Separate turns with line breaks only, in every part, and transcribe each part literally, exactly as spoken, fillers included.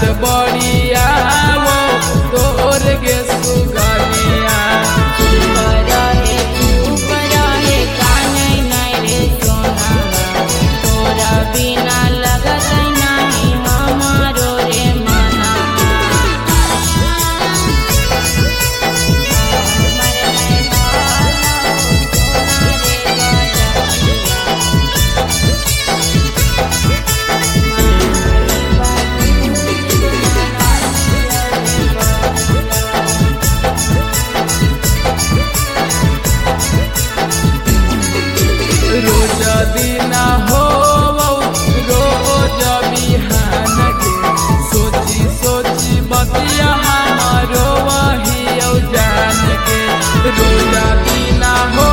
बढ़िया वो तोर गे सुगनिया
रहे चुप रहे काने नहीं रे सोना तोरा बिना लगत नहीं हमारो रे मना
रोज दिना हो रोज बिहान के सोची सोची बतिया हमारो वही जान के रोज दिना हो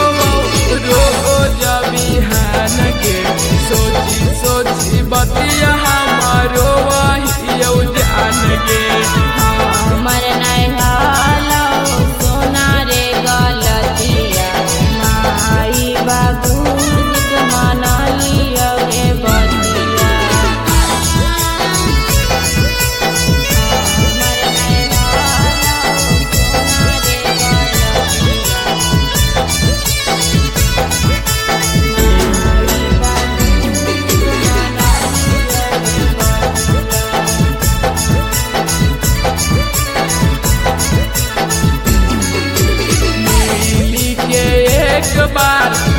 रोज बिहान के सोची सोची बतिया हमारो वही जान के
हमर नहीं हालो सोना रे गलतिया माई बाबू मना लियो रे बतिया हमर नहीं हालो सोना रे
मिली के एक बार